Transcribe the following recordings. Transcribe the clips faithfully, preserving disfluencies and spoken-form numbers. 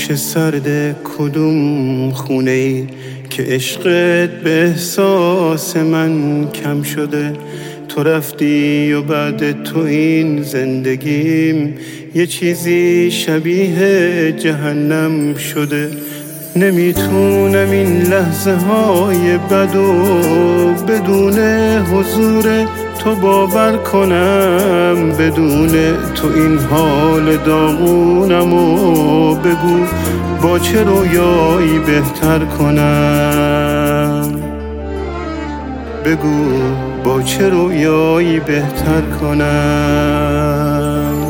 گوش سرد کدوم خونه ای که عشقت به احساس من کم شده؟ تو رفتی و بعد تو این زندگیم یه چیزی شبیه جهنم شده. نمیتونم این لحظه های بدو بدون حضور تو باور کنم، بدون تو این حال داغونم و بگو با چه رویایی بهتر کنم، بگو با چه رویایی بهتر کنم.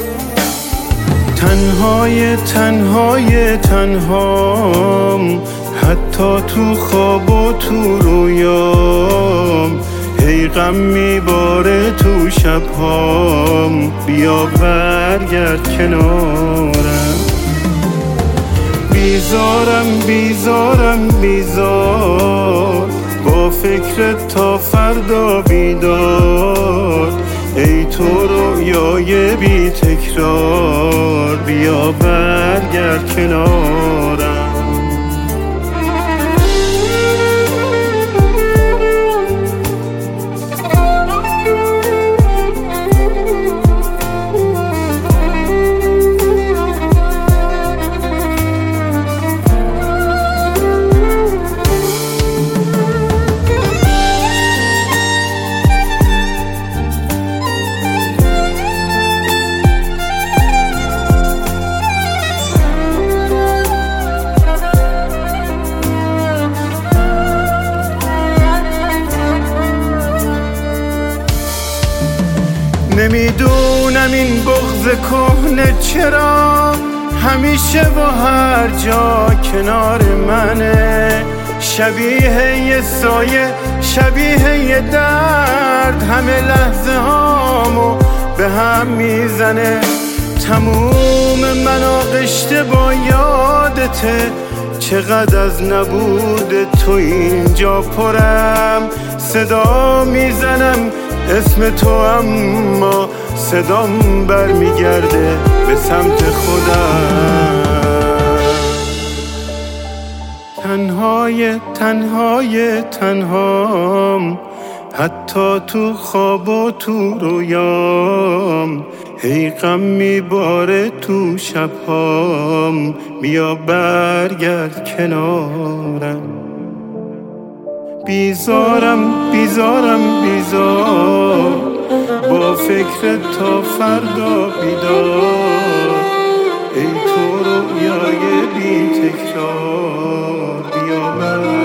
تنهای تنهای تنهام، حتی تو خواب و تو رویام، هی غم میباره تو شبهام. بیا برگرد کنارم، بیزارم بیزارم بیزار، با فکرت تا فردا بیدار. ای تو رویای بی تکرار، بیا برگرد کنارم. نمیدونم این بغض کهنه چرا همیشه با هر جا کنار منه، شبیه یه سایه شبیه یه درد، همه لحظه هامو به هم میزنه. تموم من آغشته با یادته، چقدر از نبود تو اینجا پرم. صدا میزنم اسم تو اما صدام برمیگرده به سمت خودم. تنهای تنهای تنهام، حتی تو خواب و تو رویام، هی غم میباره تو شبهام. بیا برگرد کنارم، بیزارم بیزارم بیزار، با فکر تا فردا بیدار. ای تو رویای بی تکرار، بیا برگرد